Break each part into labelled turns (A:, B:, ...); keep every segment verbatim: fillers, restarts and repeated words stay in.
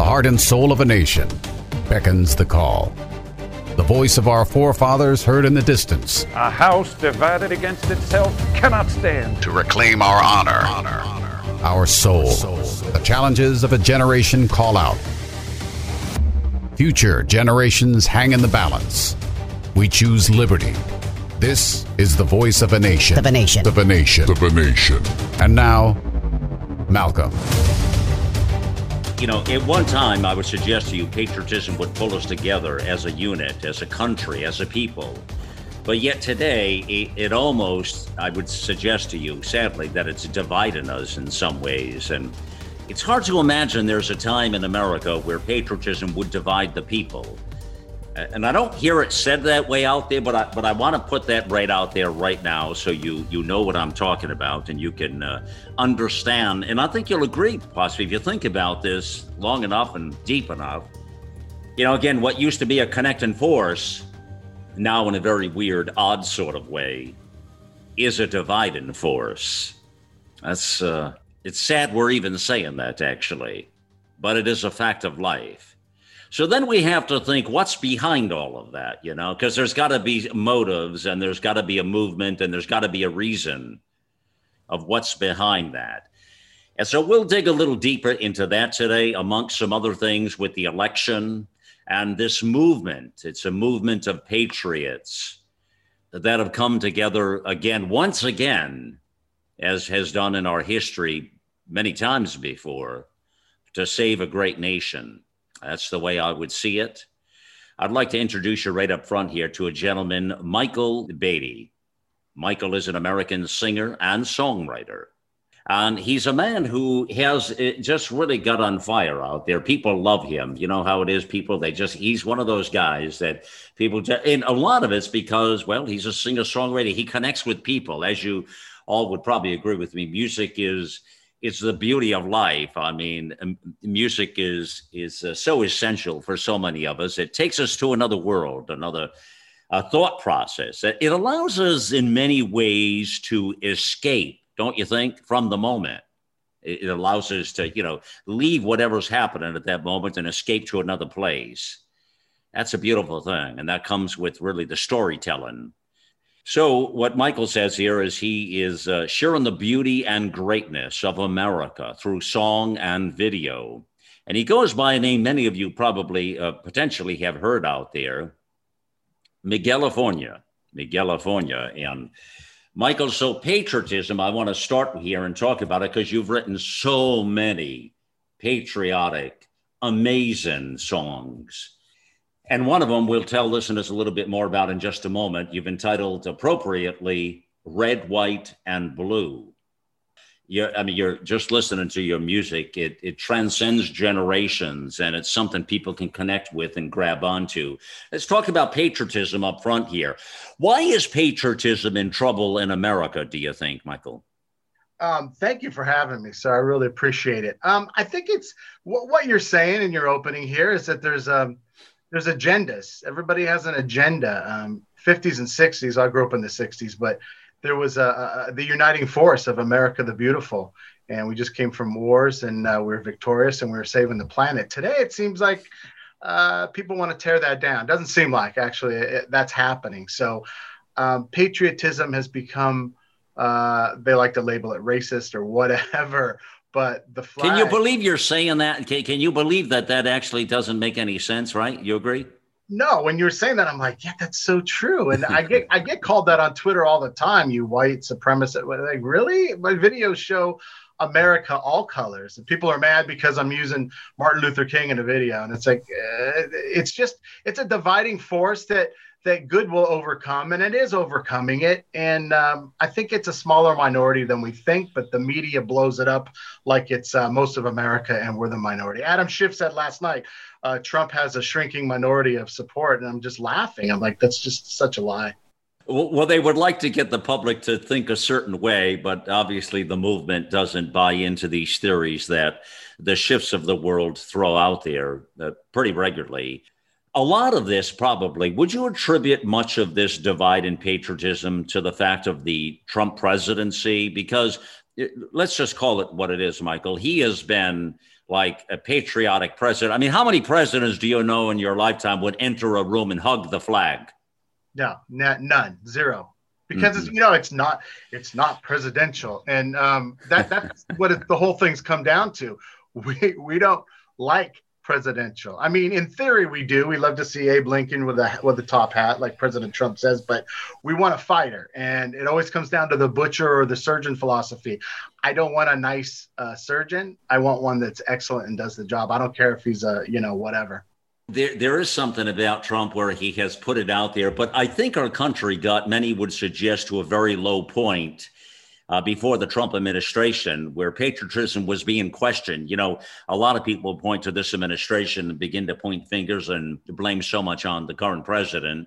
A: heart and soul of a nation, beckons the call. The voice of our forefathers heard in the distance.
B: A house divided against itself cannot stand.
A: To reclaim our honor, honor, our soul. The challenges of a generation call out. Future generations hang in the balance. We choose liberty. This is the voice of a nation.
C: Of a nation.
A: Of a nation.
D: Of a nation.
A: And now, Malcolm.
E: You know, at one time, I would suggest to you, patriotism would pull us together as a unit, as a country, as a people. But yet today, it, it almost, I would suggest to you, sadly, that it's dividing us in some ways. And it's hard to imagine there's a time in America where patriotism would divide the people. And I don't hear it said that way out there, but I but I want to put that right out there right now so you you know what I'm talking about and you can uh, understand. And I think you'll agree, possibly, if you think about this long enough and deep enough. You know, again, what used to be a connecting force, now in a very weird, odd sort of way, is a dividing force. That's uh, it's sad we're even saying that, actually, but it is a fact of life. So then we have to think what's behind all of that, you know, because there's got to be motives and there's got to be a movement and there's got to be a reason of what's behind that. And so we'll dig a little deeper into that today, amongst some other things with the election and this movement. It's a movement of patriots that have come together again, once again, as has done in our history many times before, to save a great nation. That's the way I would see it. I'd like to introduce you right up front here to a gentleman, Michael Beatty. Michael is an American singer and songwriter. And he's a man who has just really got on fire out there. People love him. You know how it is, people, they just, he's one of those guys that people, just, and a lot of it's because, well, he's a singer-songwriter. He connects with people. As you all would probably agree with me, music is, it's the beauty of life. I mean, music is is uh, so essential for so many of us. It takes us to another world, another uh, thought process. It allows us in many ways to escape, don't you think, from the moment. It allows us to, you know, leave whatever's happening at that moment and escape to another place. That's a beautiful thing. And that comes with really the storytelling. So what Michael says here is he is uh, sharing the beauty and greatness of America through song and video. And he goes by a name many of you probably uh, potentially have heard out there, Miguelifornia, Miguelifornia. And Michael, so patriotism, I want to start here and talk about it because you've written so many patriotic, amazing songs. And one of them we'll tell listeners a little bit more about in just a moment. You've entitled appropriately Red, White, and Blue. You're, I mean, you're just listening to your music. It, it transcends generations, and it's something people can connect with and grab onto. Let's talk about patriotism up front here. Why is patriotism in trouble in America, do you think, Michael?
F: Um, thank you for having me, sir. I really appreciate it. Um, I think it's what, what you're saying in your opening here is that there's um, There's agendas. Everybody has an agenda. Um, fifties and sixties. I grew up in the sixties, but there was a, a, the uniting force of America the Beautiful. And we just came from wars and uh, we we're victorious and we we're saving the planet. Today, it seems like uh, people want to tear that down. Doesn't seem like actually it, that's happening. So um, patriotism has become, uh, they like to label it racist or whatever. But the flag.
E: Can you believe you're saying that? Can, can you believe that that actually doesn't make any sense, right? You agree?
F: No, when you were saying that, I'm like, yeah, that's so true. And I get I get called that on Twitter all the time, you white supremacist. Like, really? My videos show America all colors. And people are mad because I'm using Martin Luther King in a video. And it's like, uh, it's just, it's a dividing force that that good will overcome, and it is overcoming it. And um, I think it's a smaller minority than we think, but the media blows it up like it's uh, most of America and we're the minority. Adam Schiff said last night, uh, Trump has a shrinking minority of support, and I'm just laughing. I'm like, that's just such a lie.
E: Well, they would like to get the public to think a certain way, but obviously the movement doesn't buy into these theories that the Schiffs of the world throw out there uh, pretty regularly. A lot of this probably, would you attribute much of this divide in patriotism to the fact of the Trump presidency? Because let's just call it what it is, Michael. He has been like a patriotic president. I mean, how many presidents do you know in your lifetime would enter a room and hug the flag?
F: No, not, none, zero. Because
E: Mm-hmm.
F: it's, you know, it's not it's not presidential, and um, that that's what it, the whole thing's come down to. We we don't like presidential. I mean, in theory, we do. We love to see Abe Lincoln with a with a top hat, like President Trump says. But we want a fighter, and it always comes down to the butcher or the surgeon philosophy. I don't want a nice uh, surgeon. I want one that's excellent and does the job. I don't care if he's a you know whatever.
E: There, there is something about Trump where he has put it out there, but I think our country got, many would suggest, to a very low point uh, before the Trump administration, where patriotism was being questioned. You know, a lot of people point to this administration and begin to point fingers and blame so much on the current president.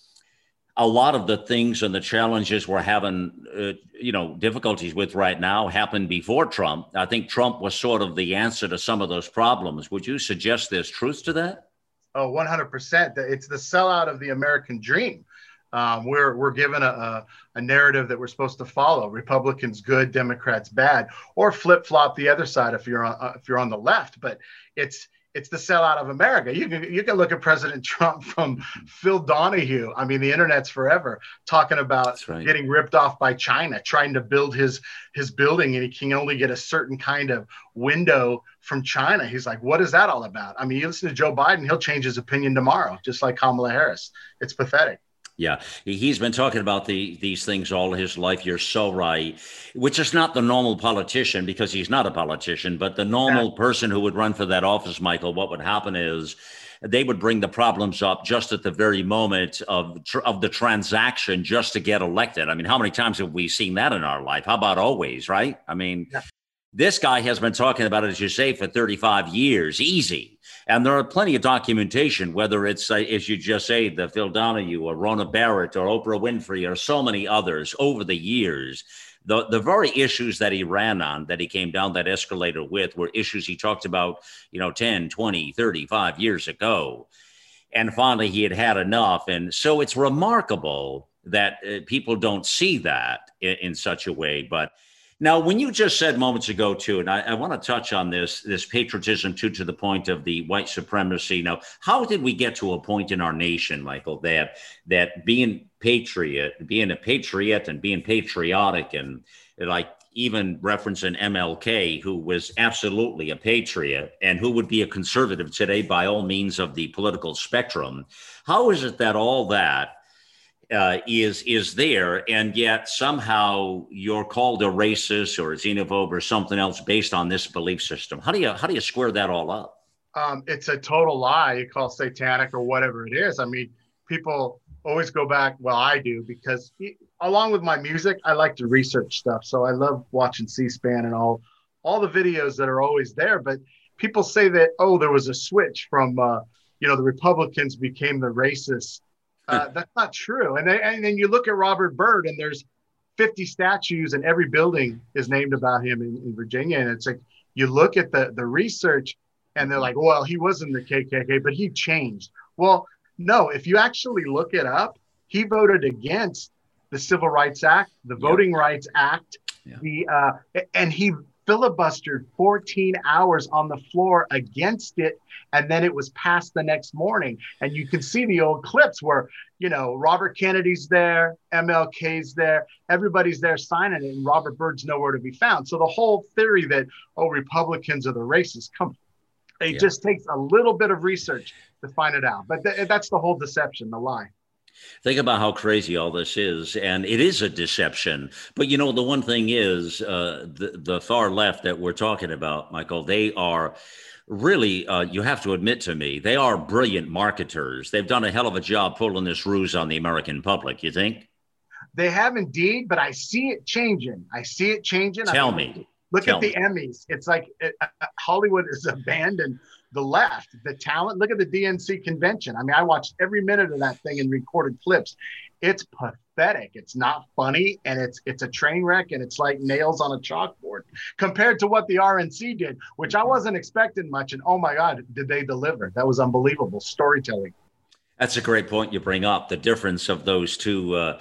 E: A lot of the things and the challenges we're having, uh, you know, difficulties with right now happened before Trump. I think Trump was sort of the answer to some of those problems. Would you suggest there's truth to that?
F: Oh, one hundred percent. It's the sellout of the American dream. Um, we're we're given a, a, a narrative that we're supposed to follow. Republicans good, Democrats bad, or flip flop the other side if you're on uh, if you're on the left. But it's it's the sellout of America. You can you can look at President Trump from Phil Donahue. I mean, the internet's forever talking about
E: right.
F: getting ripped off by China, trying to build his his building, and he can only get a certain kind of window from China. He's like, what is that all about? I mean, you listen to Joe Biden, he'll change his opinion tomorrow, just like Kamala Harris. It's pathetic.
E: Yeah, he's been talking about the, these things all his life. You're so right, which is not the normal politician, because he's not a politician, but the normal yeah. person who would run for that office, Michael. What would happen is they would bring the problems up just at the very moment of, of the transaction just to get elected. I mean, how many times have we seen that in our life? How about always, right? I mean, yeah. This guy has been talking about it, as you say, for thirty-five years, easy. And there are plenty of documentation, whether it's, uh, as you just say, the Phil Donahue or Rona Barrett or Oprah Winfrey or so many others over the years. The, the very issues that he ran on, that he came down that escalator with, were issues he talked about, you know, ten, twenty, thirty-five years ago. And finally, he had had enough. And so it's remarkable that uh, people don't see that in, in such a way. But now, when you just said moments ago, too, and I, I want to touch on this, this patriotism, too, to the point of the white supremacy. Now, how did we get to a point in our nation, Michael, that that being patriot, being a patriot and being patriotic, and like even referencing M L K, who was absolutely a patriot and who would be a conservative today by all means of the political spectrum. How is it that all that Uh, is is there, and yet somehow you're called a racist or a xenophobe or something else based on this belief system? How do you how do you square that all up?
F: Um, it's a total lie. You call it satanic or whatever it is. I mean, people always go back. Well, I do, because he, along with my music, I like to research stuff. So I love watching C-SPAN and all all the videos that are always there. But people say that, oh, there was a switch from uh, you know the Republicans became the racists. Uh, that's not true. And, they, and then you look at Robert Byrd, and there's fifty statues, and every building is named about him in, in Virginia. And it's like, you look at the, the research, and they're like, well, he wasn't the K K K, but he changed. Well, no, if you actually look it up, he voted against the Civil Rights Act, the Voting yeah. Rights Act, yeah. the uh, and he filibustered fourteen hours on the floor against it, and then it was passed the next morning. And you can see the old clips where, you know, Robert Kennedy's there, M L K's there, everybody's there signing it, and Robert Byrd's nowhere to be found. So the whole theory that, oh, Republicans are the racists, come, it yeah. just takes a little bit of research to find it out. But th- that's the whole deception, the lie.
E: Think about how crazy all this is, and it is a deception. But, you know, the one thing is uh, the, the far left that we're talking about, Michael, they are really, uh, you have to admit to me, they are brilliant marketers. They've done a hell of a job pulling this ruse on the American public, you think?
F: They have indeed, but I see it changing. I see it changing.
E: Tell
F: I mean,
E: me.
F: Look
E: Tell
F: at the
E: me.
F: Emmys. It's like it, uh, Hollywood has abandoned the left, the talent. Look at the D N C convention. I mean, I watched every minute of that thing in recorded clips. It's pathetic. It's not funny, and it's it's a train wreck, and it's like nails on a chalkboard compared to what the R N C did, which I wasn't expecting much. And oh my God, did they deliver? That was unbelievable storytelling.
E: That's a great point you bring up, the difference of those two uh,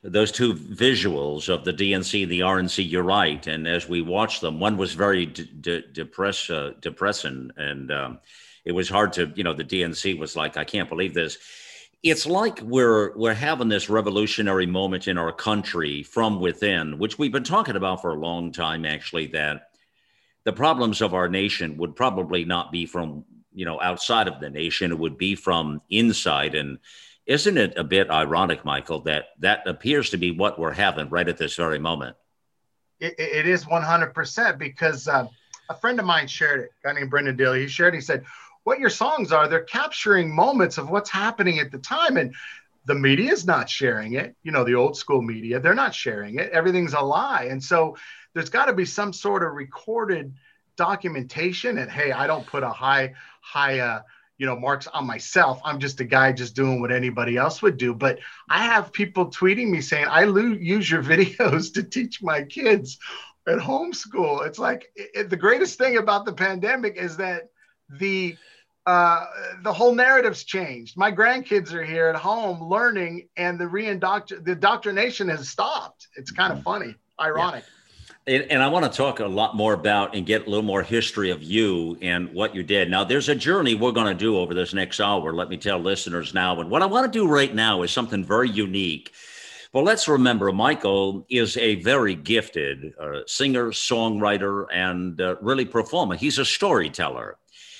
E: those two visuals of the D N C and the R N C, you're right. And as we watched them, one was very de- de- depress, uh, depressing. And um, it was hard to, you know, the D N C was like, I can't believe this. It's like we're we're having this revolutionary moment in our country from within, which we've been talking about for a long time, actually, that the problems of our nation would probably not be from, you know, outside of the nation. It would be from inside. And isn't it a bit ironic, Michael, that that appears to be what we're having right at this very moment?
F: It, it is one hundred percent because uh, a friend of mine shared it, a guy named Brendan Daly. He shared, he said, what your songs are, they're capturing moments of what's happening at the time. And the media is not sharing it. You know, the old school media, they're not sharing it. Everything's a lie. And so there's got to be some sort of recorded documentation. And hey, I don't put a high, high, uh, you know, marks on myself. I'm just a guy just doing what anybody else would do. But I have people tweeting me saying, I lo- use your videos to teach my kids at homeschool. It's like it, the greatest thing about the pandemic is that the uh, the whole narrative's changed. My grandkids are here at home learning, and the reindoctr- the indoctrination has stopped. It's kind of funny, ironic.
E: Yeah. And, and I want to talk a lot more about and get a little more history of you and what you did. Now, there's a journey we're going to do over this next hour. Let me tell listeners now. And what I want to do right now is something very unique. Well, let's remember, Michael is a very gifted uh, singer, songwriter, and uh, really performer. He's a storyteller.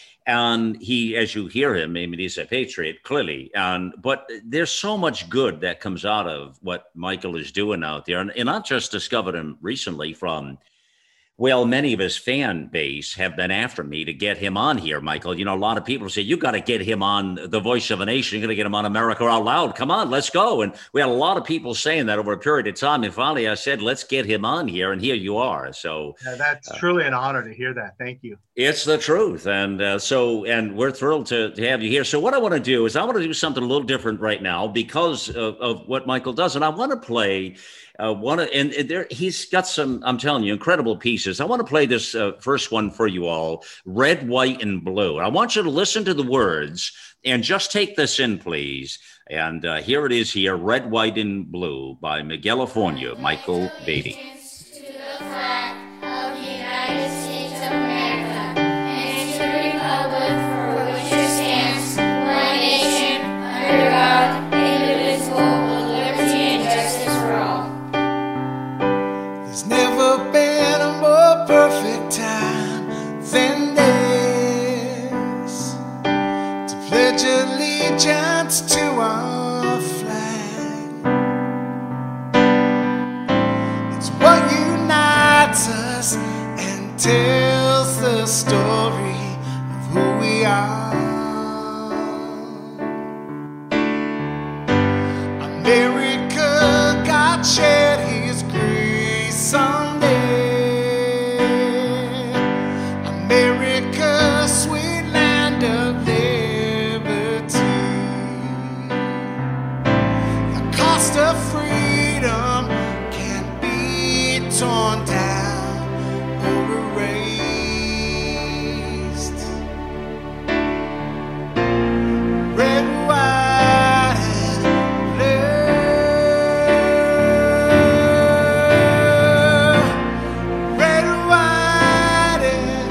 E: And he, as you hear him, I mean, he's a patriot, clearly. And but there's so much good that comes out of what Michael is doing out there. And, and I just discovered him recently from, well, many of his fan base have been after me to get him on here, Michael. You know, a lot of people say, you got to get him on The Voice of a Nation. You're going to get him on America Out Loud. Come on, let's go. And we had a lot of people saying that over a period of time. And finally, I said, let's get him on here. And here you are. So
F: yeah, that's
E: uh,
F: truly an honor to hear that. Thank you.
E: It's the truth. And uh, so, and we're thrilled to, to have you here. So what I want to do is I want to do something a little different right now because of, of what Michael does. And I want to play uh, one of, and, and there, he's got some, I'm telling you, incredible pieces. I want to play this uh, first one for you all, Red, White, and Blue. I want you to listen to the words and just take this in, please. And uh, here it is here, Red, White, and Blue by Miguelifornia, Michael Beatty.
C: To our flag, it's what unites us and tells the story of who we are. America, God shed His grace someday. America, sweet land of liberty. Of freedom can't be torn down or erased. Red, white, and blue. Red, white, and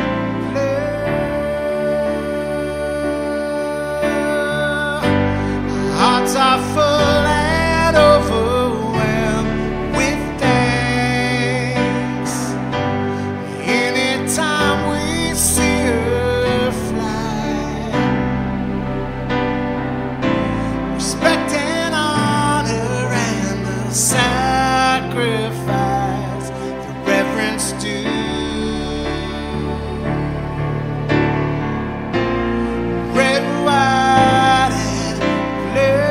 C: blue. Our hearts are full. Overwhelmed with thanks anytime we see her fly. Respect and honor and the sacrifice, the reverence due. Red, white, and blue.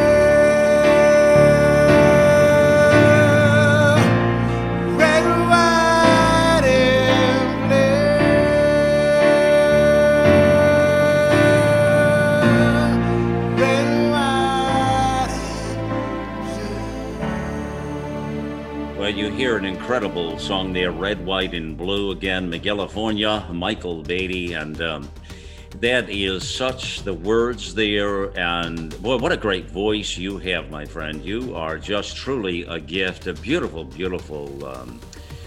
E: You hear an incredible song there, Red, White, and Blue. Again, Miguelifornia, Michael Beatty. And um, That is such the words there. And boy, what a great voice you have, my friend. You are just truly a gift, a beautiful, beautiful um,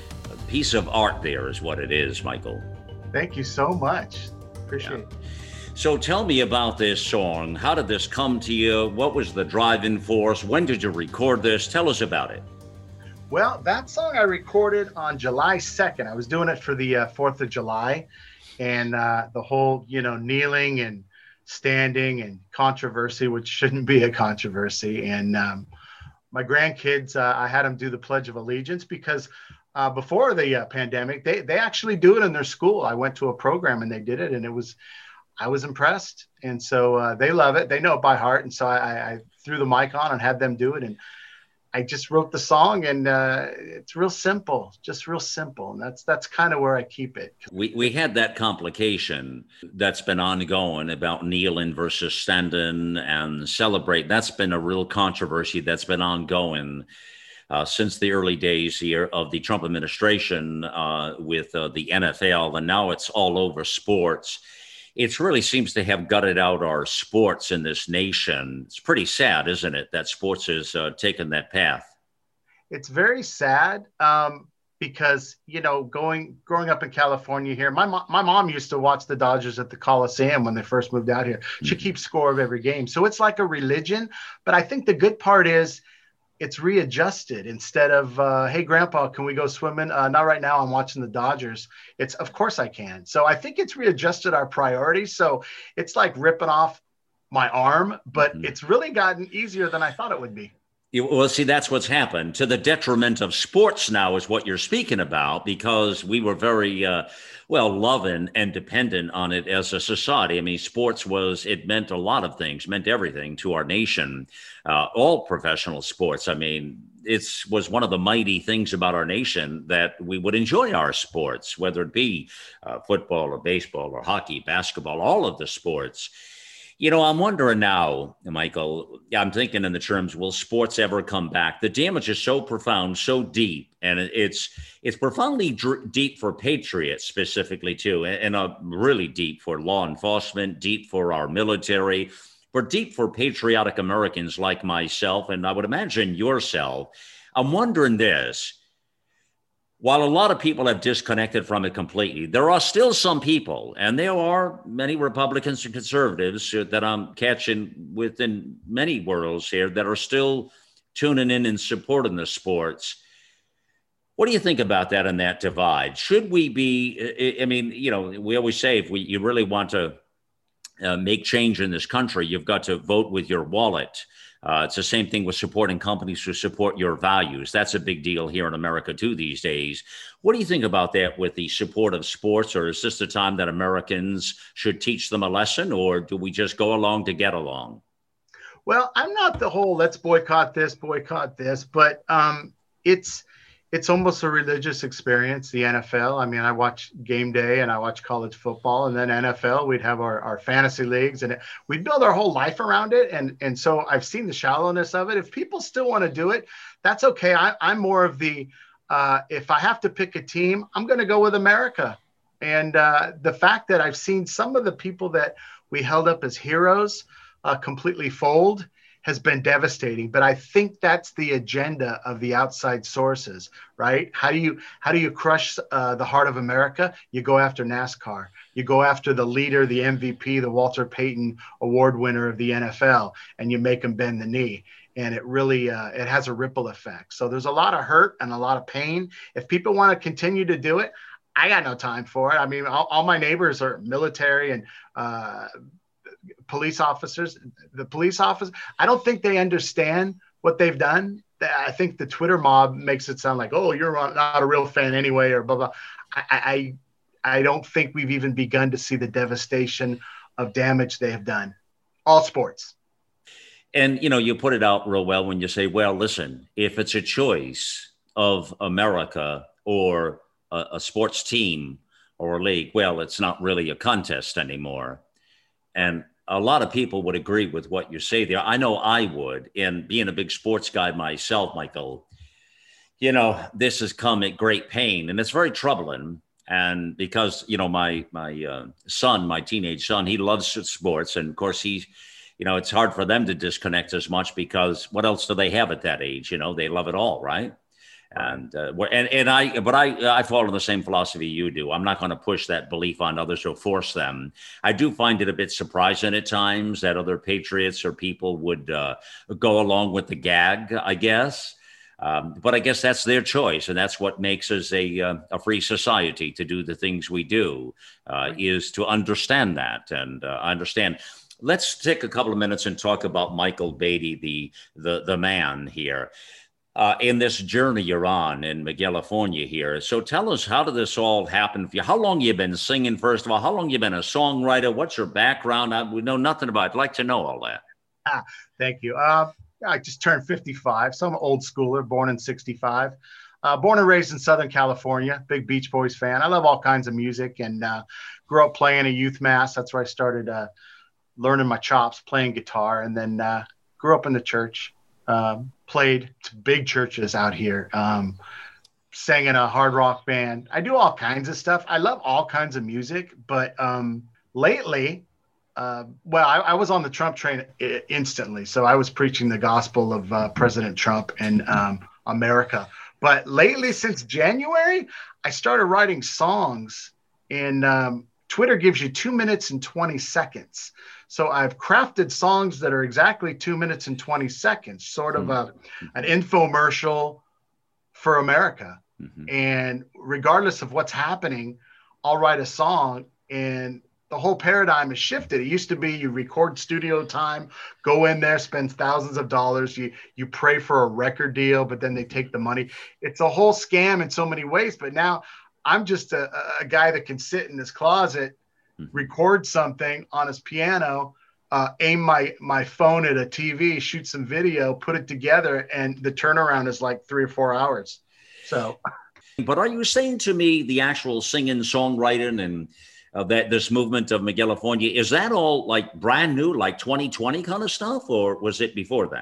E: piece of art there is what it is, Michael.
F: Thank you so much. Appreciate
E: Yeah.
F: it.
E: So tell me about this song. How did this come to you? What was the driving force? When did you record this? Tell us about it.
F: Well, that song I recorded on July second. I was doing it for the uh, fourth of July. And uh, the whole, you know, kneeling and standing and controversy, which shouldn't be a controversy. And um, my grandkids, uh, I had them do the Pledge of Allegiance because uh, before the uh, pandemic, they they actually do it in their school. I went to a program and they did it, and it was, I was impressed. And so uh, they love it. They know it by heart. And so I, I threw the mic on and had them do it. And I just wrote the song, and uh, it's real simple, just real simple. And that's that's kind of where I keep it.
E: We we had that complication that's been ongoing about kneeling versus standing and celebrate. That's been a real controversy that's been ongoing uh, since the early days here of the Trump administration uh, with uh, the N F L. And now it's all over sports. It really seems to have gutted out our sports in this nation. It's pretty sad, isn't it, that sports has uh, taken that path?
F: It's very sad um, because, you know, going growing up in California here, my, mo- my mom used to watch the Dodgers at the Coliseum when they first moved out here. She
E: Mm-hmm.
F: keeps score of every game. So it's like a religion. But I think the good part is it's readjusted instead of, uh, hey, Grandpa, can we go swimming? Uh, not right now. I'm watching the Dodgers. It's, of course I can. So I think it's readjusted our priorities. So it's like ripping off my arm, but
E: Mhm.
F: it's really gotten easier than I thought it would be.
E: You- Well, see, that's what's happened to the detriment of sports now is what you're speaking about, because we were very, uh, well, loving and dependent on it as a society. I mean, sports was, it meant a lot of things, meant everything to our nation, uh, all professional sports. I mean, it's was one of the mighty things about our nation that we would enjoy our sports, whether it be uh, football or baseball or hockey, basketball, all of the sports. You know, I'm wondering now, Michael, I'm thinking in the terms, will sports ever come back? The damage is so profound, so deep, and it's it's profoundly dr- deep for patriots specifically, too, and, and uh, really deep for law enforcement, deep for our military, but deep for patriotic Americans like myself, and I would imagine yourself. I'm wondering this. While a lot of people have disconnected from it completely, there are still some people, and there are many Republicans and conservatives that I'm catching within many worlds here that are still tuning in and supporting the sports. What do you think about that and that divide? Should we be, I mean, you know, we always say if we, you really want to uh, make change in this country, you've got to vote with your wallet. Uh, it's the same thing with supporting companies who support your values. That's a big deal here in America, too, these days. What do you think about that with the support of sports? Or is this the time that Americans should teach them a lesson? Or do we just go along to get along?
F: Well, I'm not the whole let's boycott this, boycott this, but um, it's it's almost a religious experience, the N F L. I mean, I watch game day and I watch college football, and then N F L, we'd have our, our fantasy leagues, and we'd build our whole life around it. And, and so I've seen the shallowness of it. If people still want to do it, that's okay. I, I'm more of the, uh, if I have to pick a team, I'm going to go with America. And uh, the fact that I've seen some of the people that we held up as heroes uh, completely fold has been devastating. But I think that's the agenda of the outside sources, right? How do you how do you crush uh, the heart of America? You go after NASCAR. You go after the leader, the M V P, the Walter Payton Award winner of the N F L, and you make them bend the knee. And it really uh, it has a ripple effect. So there's a lot of hurt and a lot of pain. If people want to continue to do it, I got no time for it. I mean, all, all my neighbors are military and uh, police officers. The police office, I don't think they understand what they've done. I think the Twitter mob makes it sound like, oh, you're not a real fan anyway, or blah, blah. I, I, I don't think we've even begun to see the devastation of damage they have done. All sports.
E: And, you know, you put it out real well when you say, well, listen, if it's a choice of America or a, a sports team or a league, well, it's not really a contest anymore. And a lot of people would agree with what you say there. I know I would. And being a big sports guy myself, Michael, you know, this has come at great pain, and it's very troubling. And because, you know, my my uh, son, my teenage son, he loves sports. And of course, he's, you know, it's hard for them to disconnect as much because what else do they have at that age? You know, they love it all, right? And uh, and and I, but I I follow the same philosophy you do. I'm not going to push that belief on others or force them. I do find it a bit surprising at times that other patriots or people would uh, go along with the gag, I guess. Um, but I guess that's their choice, and that's what makes us a uh, a free society to do the things we do, uh, is to understand that. And uh, I understand. Let's take a couple of minutes and talk about Michael Beatty, the the the man here. Uh, in this journey you're on in California here. So tell us, how did this all happen for you? How long you been singing, first of all? How long you been a songwriter? What's your background? I, we know nothing about it. I'd like to know all that.
F: Ah, thank you. Uh, I just turned fifty-five, so I'm an old schooler, born in sixty-five. Uh, born and raised in Southern California, big Beach Boys fan. I love all kinds of music, and uh, grew up playing a youth mass. That's where I started uh, learning my chops, playing guitar, and then uh, grew up in the church. Um, played to big churches out here, um, sang in a hard rock band. I do all kinds of stuff. I love all kinds of music, but um, lately, uh, well, I, I was on the Trump train I- instantly. So I was preaching the gospel of uh, President Trump and um, America. But lately, since January, I started writing songs, and um, Twitter gives you two minutes and twenty seconds. So I've crafted songs that are exactly two minutes and twenty seconds, sort of a, an infomercial for America. Mm-hmm. And regardless of what's happening, I'll write a song, and the whole paradigm has shifted. It used to be you record studio time, go in there, spend thousands of dollars. You, you pray for a record deal, but then they take the money. It's a whole scam in so many ways. But now I'm just a, a guy that can sit in his closet, record something on his piano, uh, aim my my phone at a T V, shoot some video, put it together, and the turnaround is like three or four hours. So,
E: but are you saying to me the actual singing, songwriting, and uh, that this movement of California, is that all like brand new, like twenty twenty kind of stuff, or was it before then?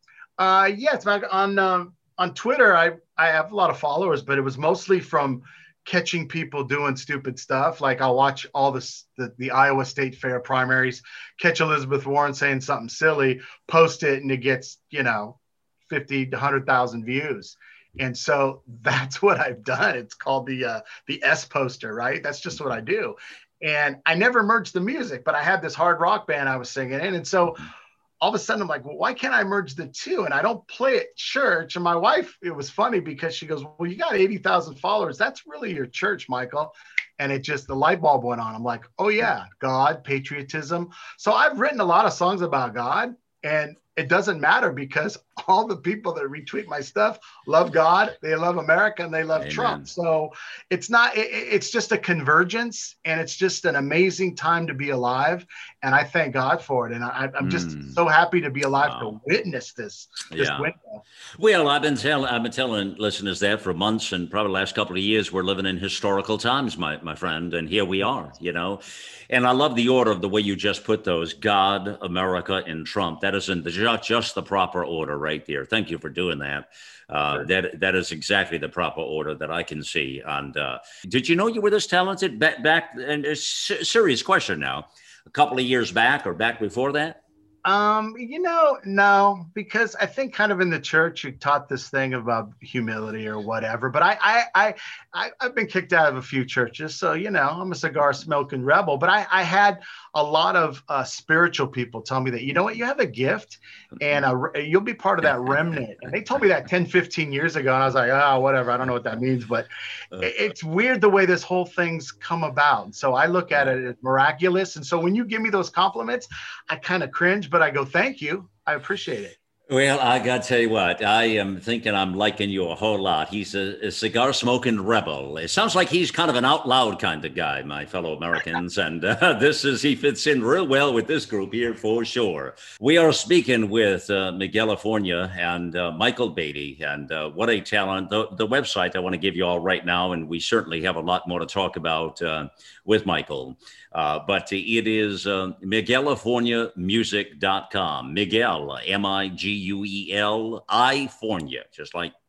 F: Uh, yeah, it's back on um, on Twitter. I I have a lot of followers, but it was mostly from catching people doing stupid stuff. Like I'll watch all this, the, the Iowa State Fair primaries, catch Elizabeth Warren saying something silly, post it, and it gets, you know, fifty to one hundred thousand views. And so that's what I've done. It's called the uh, the S poster, right? That's just what I do. And I never merged the music, but I had this hard rock band I was singing in. And so all of a sudden I'm like, well, why can't I merge the two? And I don't play at church. And my wife, it was funny because she goes, well, you got eighty thousand followers. That's really your church, Michael. And it just, the light bulb went on. I'm like, oh yeah, God, patriotism. So I've written a lot of songs about God, and it doesn't matter because all the people that retweet my stuff love God, they love America, and they love Amen. Trump. So it's not, it, it's just a convergence, and it's just an amazing time to be alive. And I thank God for it. And I, I'm just mm. so happy to be alive wow. to witness this, this
E: yeah.
F: window.
E: Well, I've been telling, I've been telling listeners that for months, and probably the last couple of years, we're living in historical times, my, my friend. And here we are, you know, and I love the order of the way you just put those: God, America, and Trump. That isn't just, just the proper order right there. Thank you for doing that. Uh, sure. That that is exactly the proper order that I can see. And uh, did you know you were this talented back? back and it's a serious question now. A couple of years back, or back before that?
F: Um, you know, no, because I think kind of in the church you taught this thing about humility or whatever. But I, I, I, I I've been kicked out of a few churches, so you know I'm a cigar smoking rebel. But I, I had a lot of uh, spiritual people tell me that, you know what, you have a gift, and uh, you'll be part of that remnant. And they told me that ten, fifteen years ago, and I was like, oh, whatever. I don't know what that means, but it, it's weird the way this whole thing's come about. So I look at it as miraculous. And so when you give me those compliments, I kind of cringe. But I go, thank you. I appreciate it.
E: Well, I got to tell you what, I am thinking I'm liking you a whole lot. He's a, a cigar smoking rebel. It sounds like he's kind of an out loud kind of guy, my fellow Americans. and uh, this is, he fits in real well with this group here for sure. We are speaking with uh, California and uh, Michael Beatty, and uh, what a talent. The, the website I want to give you all right now, and we certainly have a lot more to talk about uh, with Michael. Uh, but it is uh, California music dot com. Miguel, M I G U E L, I-fornia, just like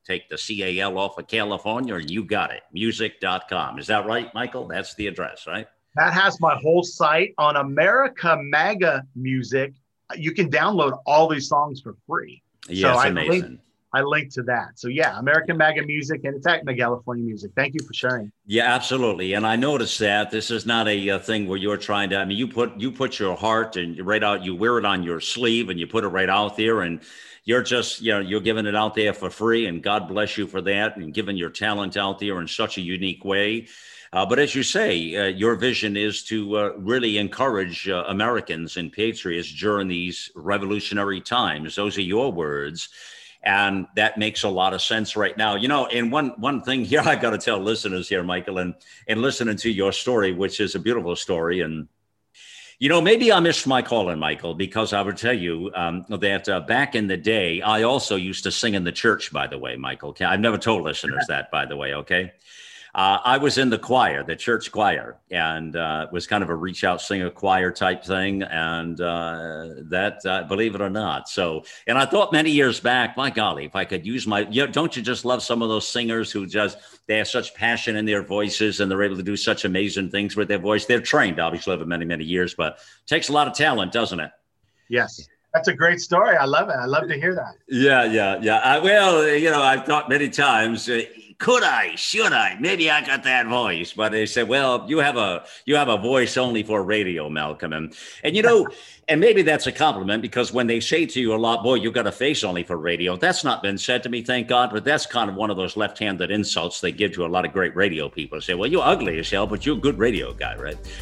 E: take the C A L off of California, and you got it. Music dot com. Is that right, Michael? That's the address, right?
F: That has my whole site on America MAGA Music. You can download all these songs for free.
E: Yeah,
F: so
E: it's
F: I
E: amazing.
F: Link, I linked to that. So yeah, American MAGA Music, and it's at California Music. Thank you for sharing.
E: Yeah, absolutely. And I noticed that this is not a, a thing where you're trying to, I mean, you put, you put your heart and right out, you wear it on your sleeve and you put it right out there, and you're just, you know, you're giving it out there for free, and God bless you for that, and giving your talent out there in such a unique way. Uh, but as you say, uh, your vision is to uh, really encourage uh, Americans and patriots during these revolutionary times. Those are your words. And that makes a lot of sense right now. You know, and one one thing here I got to tell listeners here, Michael, and, and listening to your story, which is a beautiful story. And, you know, maybe I missed my calling, Michael, because I would tell you um, that uh, back in the day, I also used to sing in the church, by the way, Michael. I've never told listeners that, by the way, okay? Uh, I was in the choir, the church choir, and uh, it was kind of a reach out singer choir type thing. And uh, that, uh, believe it or not. So, and I thought many years back, my golly, if I could use my, you know, don't you just love some of those singers who just, they have such passion in their voices and they're able to do such amazing things with their voice. They're trained, obviously, over many, many years, but it takes a lot of talent, doesn't it?
F: Yes. That's a great story. I love it. I love to hear that.
E: Yeah, yeah, yeah. I, well, you know, I've thought many times, uh, could I, should I, maybe I got that voice, but they said, well, you have a, you have a voice only for radio, Malcolm. And, and, you know, and maybe that's a compliment, because when they say to you a lot, boy, you got a face only for radio, that's not been said to me, thank God. But that's kind of one of those left-handed insults they give to a lot of great radio people. Say, well, you're ugly as hell, but you're a good radio guy,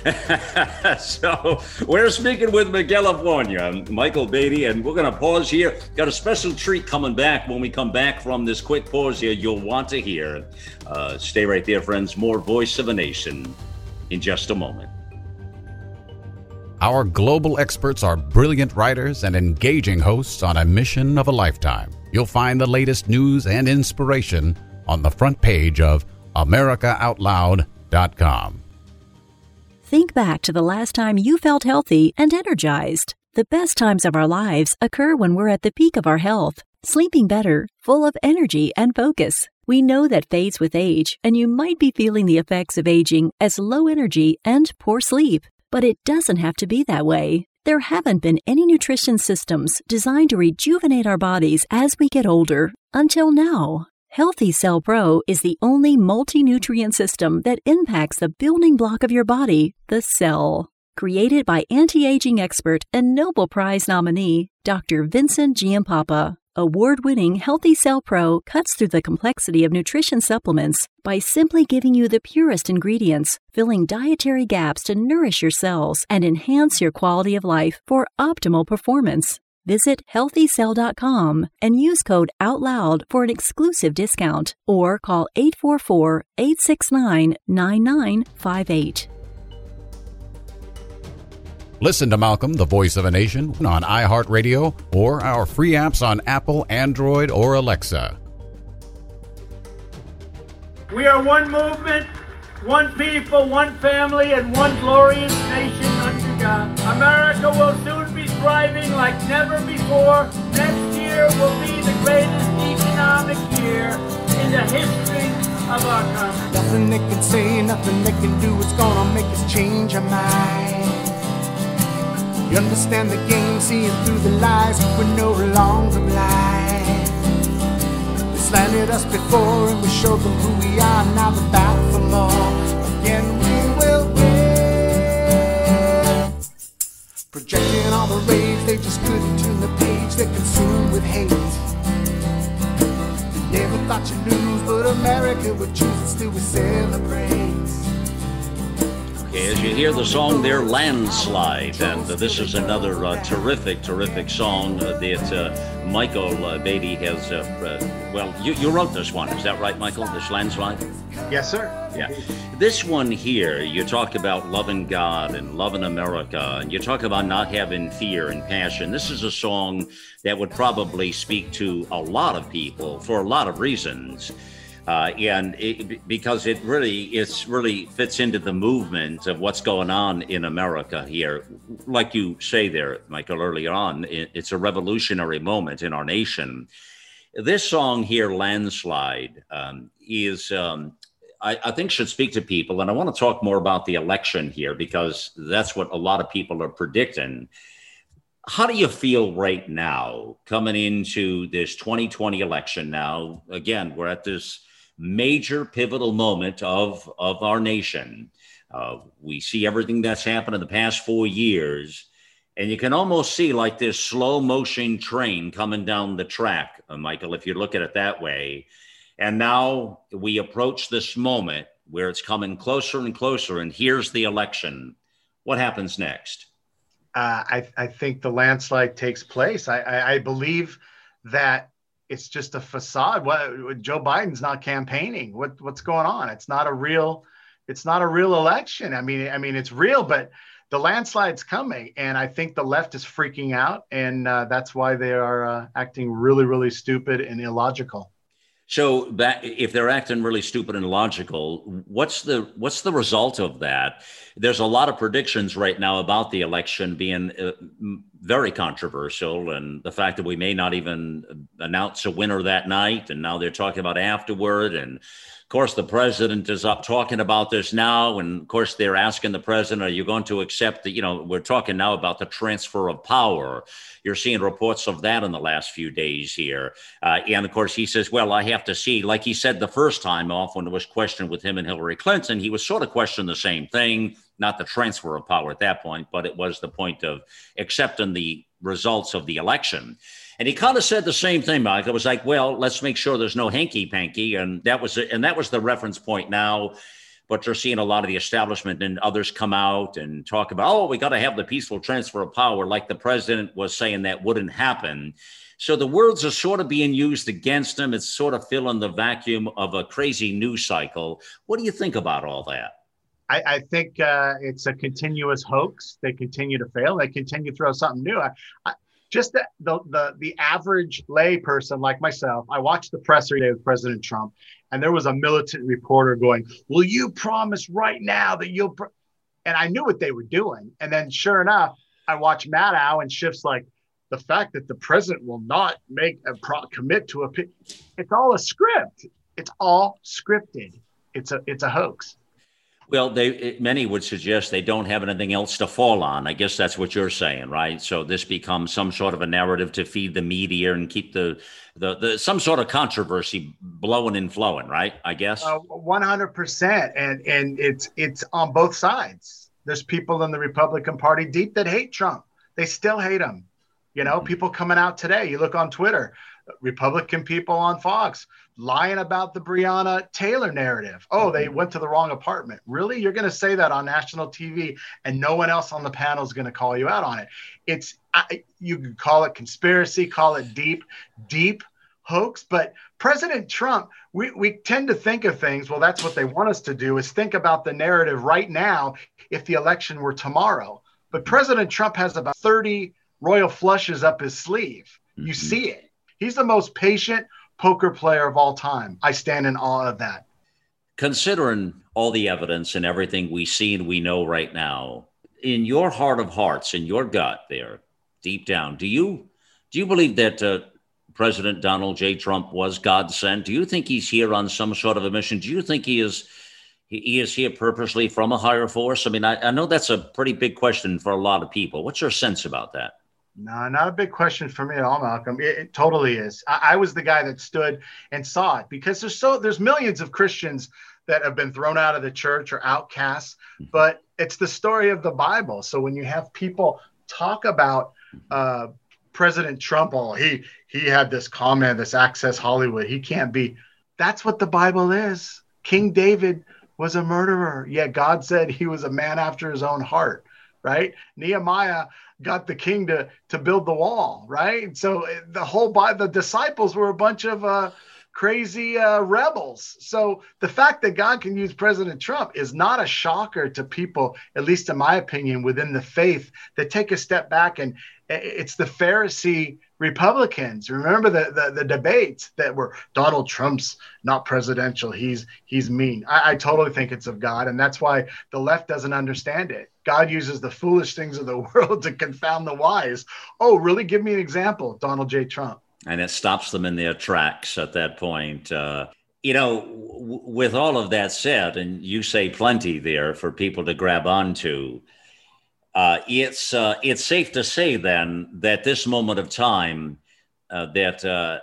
E: right? So we're speaking with California, Michael Beatty, and we're going to pause here. Got a special treat coming back when we come back from this quick pause here you'll want to hear. Uh, stay right there, friends. More Voice of a Nation in just a moment.
A: Our global experts are brilliant writers and engaging hosts on a mission of a lifetime. You'll find the latest news and inspiration on the front page of America Out Loud dot com.
D: Think back to the last time you felt healthy and energized. The best times of our lives occur when we're at the peak of our health, sleeping better, full of energy and focus. We know that fades with age, and you might be feeling the effects of aging as low energy and poor sleep. But it doesn't have to be that way. There haven't been any nutrition systems designed to rejuvenate our bodies as we get older until now. Healthy Cell Pro is the only multi-nutrient system that impacts the building block of your body, the cell. Created by anti-aging expert and Nobel Prize nominee, Doctor Vincent Giampapa. Award-winning Healthy Cell Pro cuts through the complexity of nutrition supplements by simply giving you the purest ingredients, filling dietary gaps to nourish your cells and enhance your quality of life for optimal performance. Visit healthy cell dot com and use code OUTLOUD for an exclusive discount, or call eight four four, eight six nine, nine nine five eight.
A: Listen to Malcolm, the Voice of a Nation, on iHeartRadio or our free apps on Apple, Android, or Alexa.
G: We are one movement, one people, one family, and one glorious nation under God. America will soon be thriving like never before. Next year will be the greatest economic year in the history of our country.
C: Nothing they can say, nothing they can do is gonna make us change our mind. You understand the game, seeing through the lies, we're no longer blind. They slandered us before and we showed them who we are. Now they're back for more. Again we will win. Projecting all the rage, they just couldn't turn the page. They're consumed with hate. Never thought you'd lose, but America would choose and still we celebrate.
E: As you hear the song there, Landslide, and uh, this is another uh, terrific, terrific song uh, that uh, Michael uh, Beatty has, uh, uh, well, you, you wrote this one, is that right, Michael, this Landslide?
F: Yes, sir.
E: Yeah. This one here, you talk about loving God and loving America, and you talk about not having fear and passion. This is a song that would probably speak to a lot of people for a lot of reasons. Uh, and it, because it really, it's really fits into the movement of what's going on in America here. Like you say there, Michael, earlier on, it, it's a revolutionary moment in our nation. This song here, Landslide, um, is, um, I, I think, should speak to people. And I want to talk more about the election here because that's what a lot of people are predicting. How do you feel right now coming into this twenty twenty election now? Again, we're at this major pivotal moment of, of our nation. Uh, we see everything that's happened in the past four years. And you can almost see like this slow motion train coming down the track, uh, Michael, if you look at it that way. And now we approach this moment where it's coming closer and closer. And here's the election. What happens next?
F: Uh, I, I think the landslide takes place. I, I, I believe that it's just a facade. What, Joe Biden's not campaigning. What, what's going on? It's not a real, it's not a real election. I mean, I mean, it's real, but the landslide's coming, and I think the left is freaking out, and uh, that's why they are uh, acting really, really stupid and illogical.
E: So, that, if they're acting really stupid and illogical, what's the what's the result of that? There's a lot of predictions right now about the election being uh, very controversial, and the fact that we may not even announce a winner that night, and now they're talking about afterward, and of course, the president is up talking about this now. And of course, they're asking the president, are you going to accept that? You know, we're talking now about the transfer of power. You're seeing reports of that in the last few days here. Uh, and of course, he says, well, I have to see, like he said the first time off when it was questioned with him and Hillary Clinton, he was sort of questioning the same thing, not the transfer of power at that point, but it was the point of accepting the results of the election. And he kind of said the same thing, Mike. It was like, well, let's make sure there's no hanky-panky. And that was and that was the reference point now. But you're seeing a lot of the establishment and others come out and talk about, oh, we got to have the peaceful transfer of power, like the president was saying that wouldn't happen. So the words are sort of being used against him. It's sort of filling the vacuum of a crazy news cycle. What do you think about all that?
F: I, I think uh, it's a continuous hoax. They continue to fail. They continue to throw something new. I, I, Just the, the the the average lay person like myself, I watched the presser today with President Trump, and there was a militant reporter going, will you promise right now that you'll, pr-? And I knew what they were doing. And then sure enough, I watched Maddow and Schiff's like, the fact that the president will not make a pro- commit to a, it's all a script. It's all scripted. It's a it's a hoax.
E: Well, they many would suggest they don't have anything else to fall on. I guess that's what you're saying, right? So this becomes some sort of a narrative to feed the media and keep the the, the some sort of controversy blowing and flowing, right? I guess.
F: Uh, one hundred percent, and and it's it's on both sides. There's people in the Republican Party deep that hate Trump. They still hate him. You know, mm-hmm. People coming out today. You look on Twitter. Republican people on Fox lying about the Breonna Taylor narrative. Oh, they went to the wrong apartment. Really? You're going to say that on national T V and no one else on the panel is going to call you out on it. It's I, you can call it conspiracy, call it deep, deep hoax. But President Trump, we, we tend to think of things. Well, that's what they want us to do is think about the narrative right now if the election were tomorrow. But President Trump has about thirty royal flushes up his sleeve. You mm-hmm. see it. He's the most patient poker player of all time. I stand in awe of that.
E: Considering all the evidence and everything we see and we know right now, in your heart of hearts, in your gut there, deep down, do you do you believe that uh, President Donald J. Trump was God sent? Do you think he's here on some sort of a mission? Do you think he is he, he is here purposely from a higher force? I mean, I, I know that's a pretty big question for a lot of people. What's your sense about that?
F: No, not a big question for me at all, Malcolm. It, it totally is. I, I was the guy that stood and saw it because there's so there's millions of Christians that have been thrown out of the church or outcasts, but it's the story of the Bible. So when you have people talk about uh, President Trump, oh, he he had this comment, this Access Hollywood, he can't be. That's what the Bible is. King David was a murderer, yet God said he was a man after his own heart. Right? Nehemiah got the king to to build the wall, right? So the whole Bible, the disciples were a bunch of uh, crazy uh, rebels. So the fact that God can use President Trump is not a shocker to people, at least in my opinion, within the faith that take a step back. And it's the Pharisee Republicans. Remember the, the, the debates that were Donald Trump's not presidential. He's he's mean. I, I totally think it's of God. And that's why the left doesn't understand it. God uses the foolish things of the world to confound the wise. Oh, really? Give me an example, Donald J. Trump.
E: And it stops them in their tracks at that point. Uh, you know, w- with all of that said, and you say plenty there for people to grab onto, uh, it's uh, it's safe to say then that this moment of time, uh, that uh,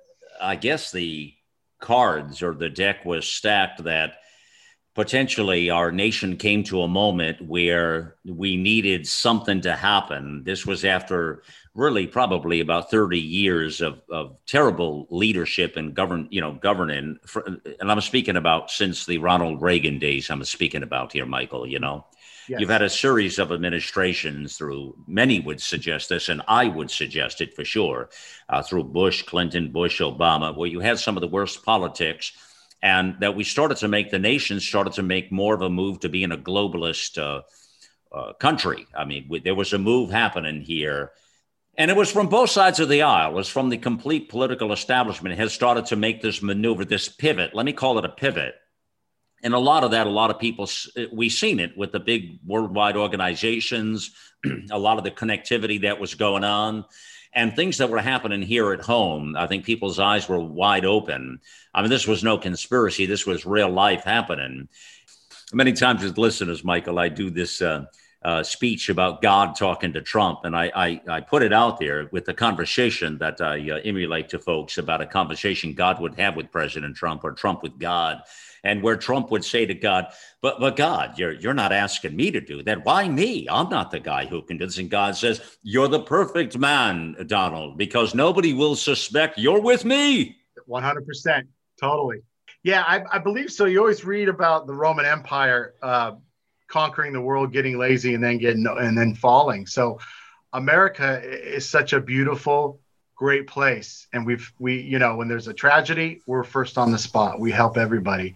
E: I guess the cards or the deck was stacked that potentially our nation came to a moment where we needed something to happen. This was after really probably about thirty years of, of terrible leadership and govern, you know, governing. For, and I'm speaking about since the Ronald Reagan days. I'm speaking about here, Michael. You know, yes. You've had a series of administrations through. Many would suggest this, and I would suggest it for sure. Uh, through Bush, Clinton, Bush, Obama, where you had some of the worst politics. And that we started to make, the nation started to make more of a move to being a globalist uh, uh, country. I mean, we, there was a move happening here. And it was from both sides of the aisle. It was from the complete political establishment. It has started to make this maneuver, this pivot. Let me call it a pivot. And a lot of that, a lot of people, we've seen it with the big worldwide organizations, a lot of the connectivity that was going on. And things that were happening here at home, I think people's eyes were wide open. I mean, this was no conspiracy. This was real life happening. Many times as listeners, Michael, I do this uh, uh, speech about God talking to Trump. And I, I, I put it out there with the conversation that I uh, emulate to folks about a conversation God would have with President Trump or Trump with God. And where Trump would say to God, but but God, you're you're not asking me to do that. Why me? I'm not the guy who can do this. And God says, you're the perfect man, Donald, because nobody will suspect you're with me.
F: one hundred percent. Totally. Yeah, I, I believe so. You always read about the Roman Empire uh, conquering the world, getting lazy, and then getting and then falling. So America is such a beautiful, great place. And we've, we, you know, when there's a tragedy, we're first on the spot. We help everybody.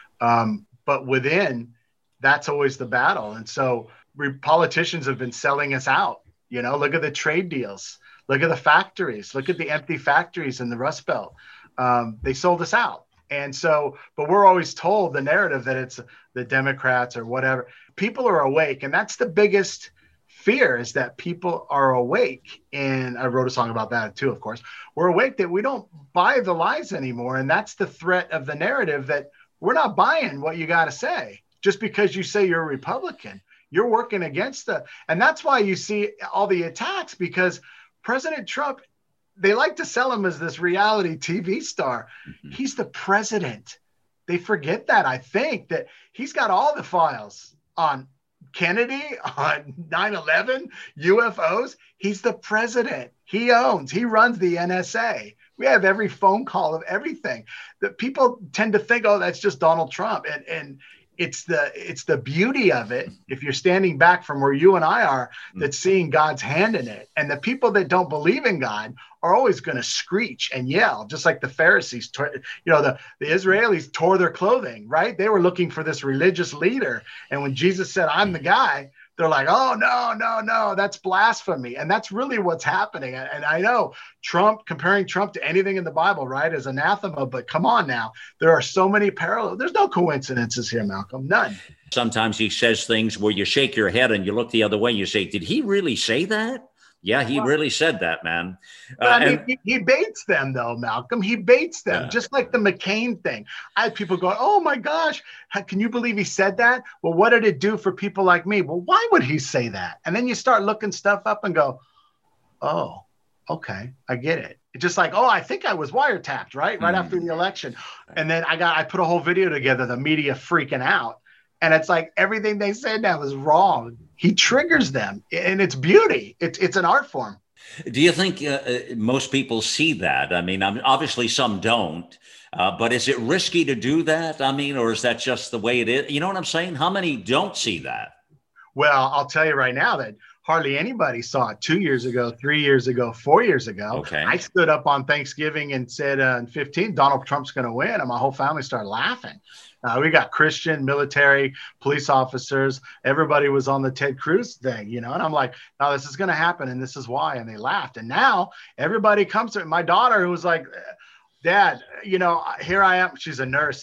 F: Um, but within, that's always the battle. And so we, politicians have been selling us out. You know, look at the trade deals. Look at the factories. Look at the empty factories in the Rust Belt. Um, they sold us out. And so, but we're always told the narrative that it's the Democrats or whatever. People are awake. And that's the biggest fear, is that people are awake. And I wrote a song about that too, of course. We're awake that we don't buy the lies anymore. And that's the threat of the narrative, that we're not buying what you got to say. Just because you say you're a Republican, you're working against the, and that's why you see all the attacks, because President Trump, they like to sell him as this reality T V star. Mm-hmm. He's the president. They forget that, I think, that he's got all the files on Kennedy, on nine eleven, U F Os. He's the president. He owns, he runs the N S A. We have every phone call of everything. That people tend to think, oh, that's just Donald Trump. And, and it's the, it's the beauty of it. If you're standing back from where you and I are, that's seeing God's hand in it. And the people that don't believe in God are always going to screech and yell, just like the Pharisees, you know, the, the Israelis tore their clothing, right? They were looking for this religious leader. And when Jesus said, I'm the guy, they're like, oh, no, no, no, that's blasphemy. And that's really what's happening. And I know Trump, comparing Trump to anything in the Bible, right, is anathema. But come on now, there are so many parallels. There's no coincidences here, Malcolm, none. Sometimes he says things where you shake your head and you look the other way and you say, did he really say that? Yeah, he well, really said that, man. Uh, I mean, and- he, he baits them, though, Malcolm. He baits them, yeah. Just like the McCain thing. I had people go, oh, my gosh, how, can you believe he said that? Well, what did it do for people like me? Well, why would he say that? And then you start looking stuff up and go, oh, okay, I get it. It's just like, oh, I think I was wiretapped, right? Right mm. after the election. And then I got, I put a whole video together, the media freaking out. And it's like everything they said now is wrong. He triggers them, and it's beauty. It's it's an art form. Do you think uh, most people see that? I mean, obviously some don't, uh, but is it risky to do that? I mean, or is that just the way it is? You know what I'm saying? How many don't see that? Well, I'll tell you right now that hardly anybody saw it two years ago, three years ago, four years ago. Okay. I stood up on Thanksgiving and said uh, in fifteen, Donald Trump's going to win. And my whole family started laughing. Uh, we got Christian, military, police officers. Everybody was on the Ted Cruz thing, you know, and I'm like, no, this is going to happen. And this is why. And they laughed. And now everybody comes to me. My daughter, who was like, Dad, you know, here I am. She's a nurse.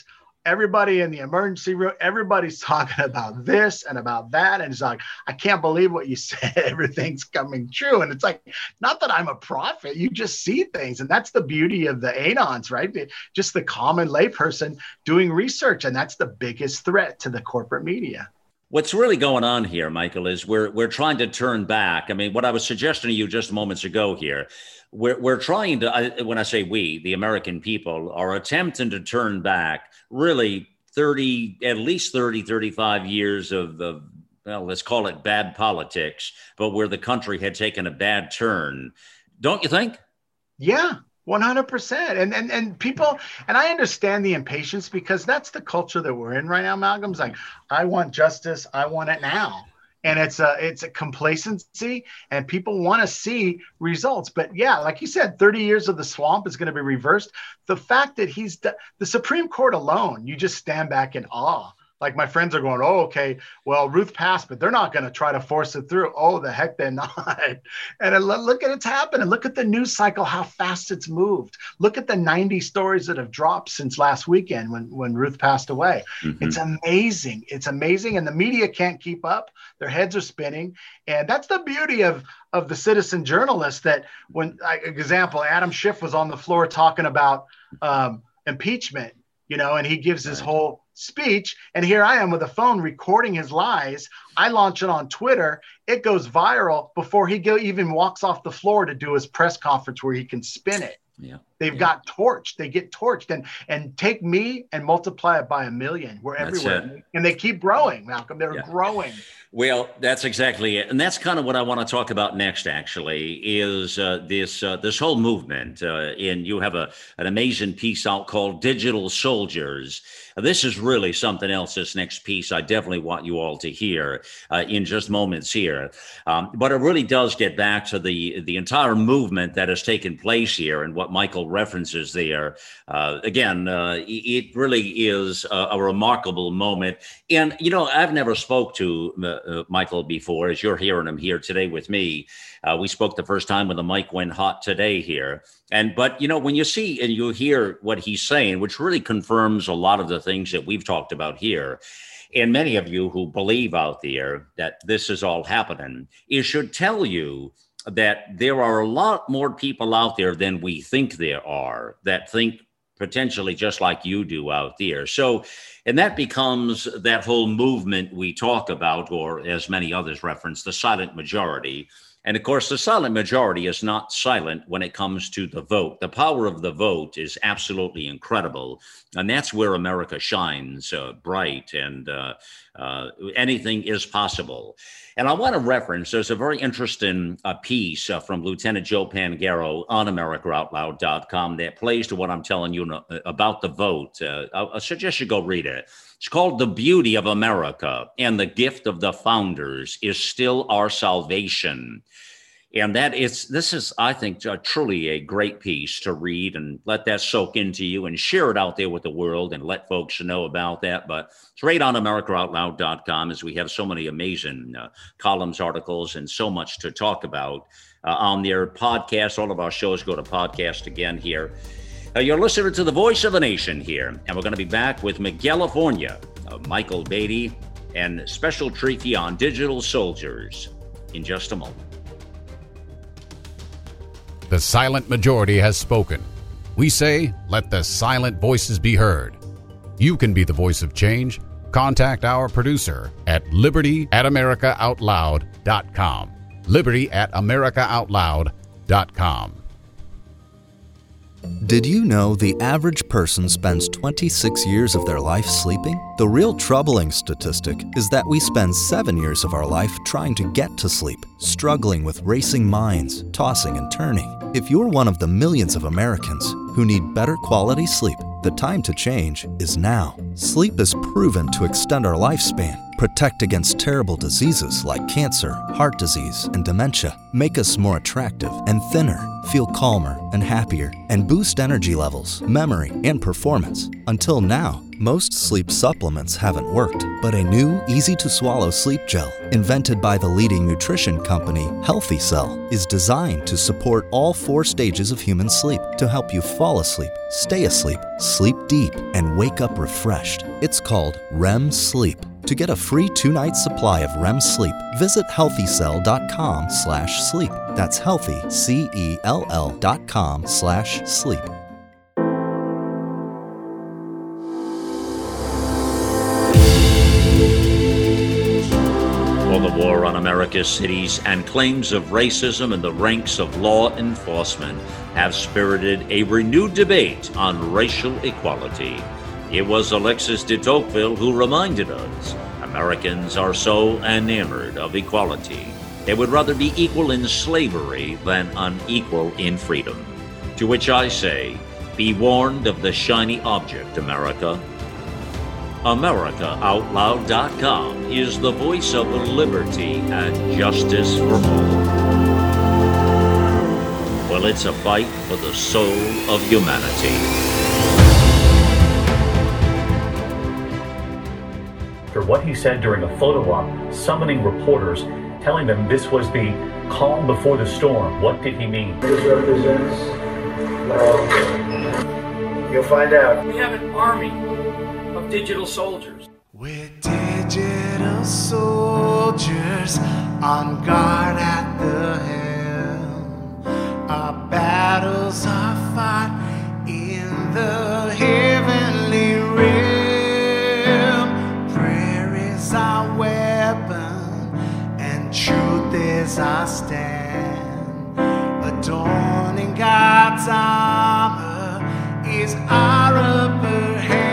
F: everybody in the emergency room, everybody's talking about this and about that. And it's like, I can't believe what you said. Everything's coming true. And it's like, not that I'm a prophet, you just see things. And that's the beauty of the anons, right? Just the common layperson doing research. And that's the biggest threat to the corporate media.
E: What's really going on here, Michael, is we're we're trying to turn back. I mean, what I was suggesting to you just moments ago here, we're we're trying to, I, when I say we, the American people, are attempting to turn back really thirty, at least thirty, thirty-five years of, of, well, let's call it bad politics, but where the country had taken a bad turn. Don't you think?
F: Yeah. one hundred percent. And, and and people, and I understand the impatience because that's the culture that we're in right now, Malcolm. It's like, I want justice. I want it now. And it's a, it's a complacency and people want to see results. But yeah, like you said, thirty years of the swamp is going to be reversed. The fact that he's the Supreme Court alone, you just stand back in awe. Like my friends are going, oh, okay, well, Ruth passed, but they're not going to try to force it through. Oh, the heck they're not. And look at it's happening. Look at the news cycle, how fast it's moved. Look at the ninety stories that have dropped since last weekend when, when Ruth passed away. Mm-hmm. It's amazing. It's amazing. And the media can't keep up. Their heads are spinning. And that's the beauty of, of the citizen journalist that when, like, example, Adam Schiff was on the floor talking about um, impeachment, you know, and he gives his whole speech. And here I am with a phone recording his lies. I launch it on Twitter. It goes viral before he go, even walks off the floor to do his press conference where he can spin it.
E: Yeah.
F: They've
E: yeah.
F: got torched. They get torched and and take me and multiply it by a million. We're that's everywhere. It. And they keep growing, Malcolm. They're yeah. growing.
E: Well, that's exactly it. And that's kind of what I want to talk about next, actually, is uh, this uh, this whole movement. Uh, and you have a an amazing piece out called Digital Soldiers. Uh, this is really something else, this next piece. I definitely want you all to hear uh, in just moments here. Um, but it really does get back to the, the entire movement that has taken place here and what Michael references there. Uh, again, uh, it really is a, a remarkable moment. And, you know, I've never spoke to uh, Uh, Michael before, as you're hearing him here today with me. Uh, we spoke the first time when the mic went hot today here. And, but, you know, when you see and you hear what he's saying, which really confirms a lot of the things that we've talked about here, and many of you who believe out there that this is all happening, it should tell you that there are a lot more people out there than we think there are that think potentially just like you do out there. So, and that becomes that whole movement we talk about, or as many others reference, the silent majority. And of course, the silent majority is not silent when it comes to the vote. The power of the vote is absolutely incredible. And that's where America shines uh, bright, and uh, uh, anything is possible. And I want to reference, there's a very interesting uh, piece uh, from Lieutenant Joe Pangaro on America Out Loud dot com that plays to what I'm telling you about the vote. Uh, I suggest you go read it. It's called The Beauty of America, and the Gift of the Founders is Still Our Salvation. And that is, this is, I think, uh, truly a great piece to read, and let that soak into you and share it out there with the world and let folks know about that. But it's right on America Out Loud dot com, as we have so many amazing uh, columns, articles, and so much to talk about uh, on their podcast. All of our shows go to podcast again here. Uh, you're listening to the Voice of a Nation here, and we're going to be back with Miguelifornia, uh, Michael Beatty, and special treat on Digital Soldiers in just a moment.
A: The silent majority has spoken. We say, let the silent voices be heard. You can be the voice of change. Contact our producer at liberty at America Out Loud dot com. liberty at America Out Loud dot com.
H: Did you know the average person spends twenty-six years of their life sleeping? The real troubling statistic is that we spend seven years of our life trying to get to sleep, struggling with racing minds, tossing and turning. If you're one of the millions of Americans who need better quality sleep, the time to change is now. Sleep is proven to extend our lifespan, protect against terrible diseases like cancer, heart disease, and dementia, make us more attractive and thinner, feel calmer and happier, and boost energy levels, memory, and performance. Until now, most sleep supplements haven't worked, but a new, easy-to-swallow sleep gel, invented by the leading nutrition company, Healthy Cell, is designed to support all four stages of human sleep to help you fall asleep, stay asleep, sleep deep, and wake up refreshed. It's called R E M Sleep. To get a free two-night supply of R E M Sleep, visit healthycell.com slash sleep. That's healthy, C E L L dot com slash sleep.
E: Well, the war on America's cities and claims of racism in the ranks of law enforcement have spirited a renewed debate on racial equality. It was Alexis de Tocqueville who reminded us Americans are so enamored of equality. They would rather be equal in slavery than unequal in freedom. To which I say, be warned of the shiny object, America. America Out Loud dot com is the voice of liberty and justice for all. Well, it's a fight for the soul of humanity.
I: For what he said during a photo op, summoning reporters, telling them this was the calm before the storm. What did he mean?
J: This represents, well, you'll find out.
G: We have an army of digital soldiers.
C: We're digital soldiers on guard at the helm. Our battles are fought in the heavenly realm. Prayer is our weapon and truth is our stand. Adorning God's armor is our upper hand.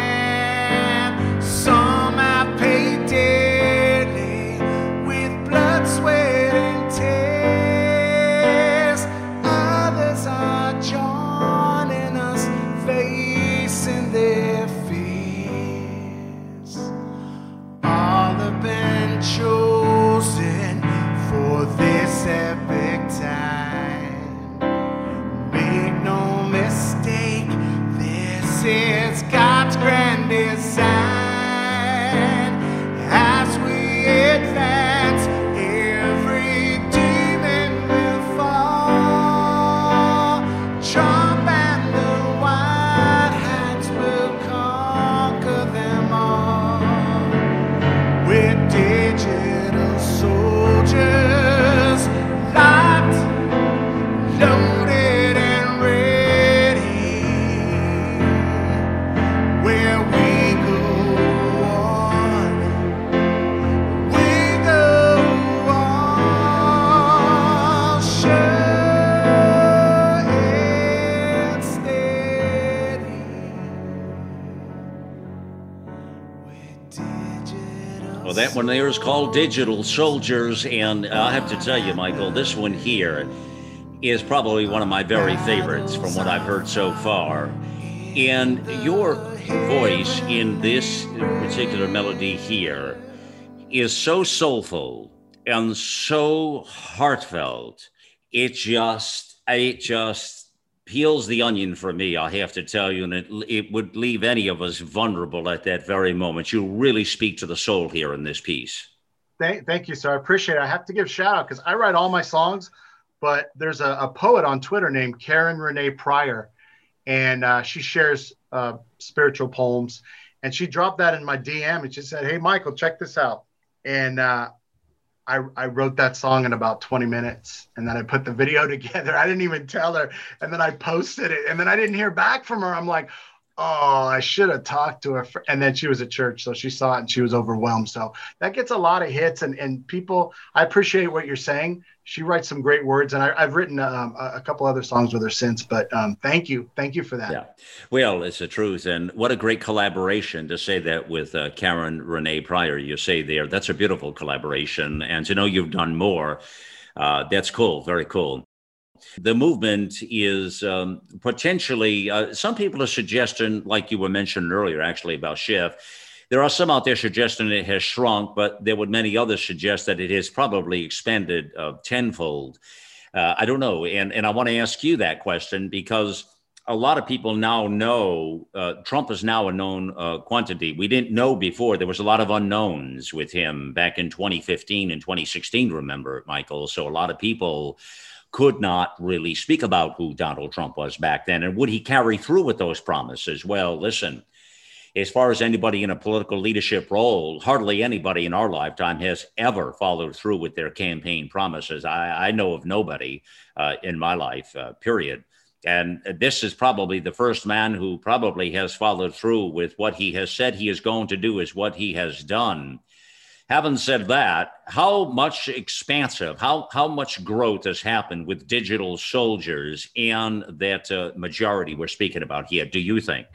C: Some have paid dearly with blood, sweat, and tears. Others are joining us, facing their fears. All have been chosen for this epic time. Make no mistake, this is God's grand design. As we advance, every demon will fall. Trump and the white hats will conquer them all. We're digital soldiers, locked, loaded, and ready. Where we go on, we go on, sure and steady. We're digital.
E: Well, that one there is called Digital Soldiers, and I have to tell you, Michael, this one here is probably one of my very favorites from what I've heard so far. And your voice in this particular melody here is so soulful and so heartfelt. It just, it just peels the onion for me, I have to tell you, and it, it would leave any of us vulnerable at that very moment. You really speak to the soul here in this piece.
F: Thank, thank you, sir. I appreciate it. I have to give a shout out because I write all my songs, but there's a, a poet on Twitter named Karen Renee Pryor, and uh, she shares uh, spiritual poems. And she dropped that in my D M and she said, "Hey, Michael, check this out." And uh, I, I wrote that song in about twenty minutes, and then I put the video together. I didn't even tell her, and then I posted it, and then I didn't hear back from her. I'm like, oh, I should have talked to her. And then she was at church, so she saw it and she was overwhelmed. So that gets a lot of hits, and, and people, I appreciate what you're saying. She writes some great words, and I, I've written um, a, a couple other songs with her since, but um, thank you. Thank you for that.
E: Yeah, well, it's the truth. And what a great collaboration to say that with uh, Karen Renee Pryor, you say there. That's a beautiful collaboration. And to know you've done more, uh, that's cool. Very cool. The movement is um, potentially, uh, some people are suggesting, like you were mentioning earlier, actually, about Schiff, There are some out there suggesting it has shrunk, but there would many others suggest that it has probably expanded uh, tenfold. Uh, I don't know. And, and I want to ask you that question because a lot of people now know uh, Trump is now a known uh, quantity. We didn't know before. There was a lot of unknowns with him back in twenty fifteen and twenty sixteen, remember, Michael? So a lot of people could not really speak about who Donald Trump was back then. And would he carry through with those promises? Well, listen, as far as anybody in a political leadership role, hardly anybody in our lifetime has ever followed through with their campaign promises. I, I know of nobody uh, in my life, uh, period. And this is probably the first man who probably has followed through with what he has said he is going to do is what he has done. Having said that, how much expansive, how, how much growth has happened with digital soldiers and that uh, majority we're speaking about here, do you think?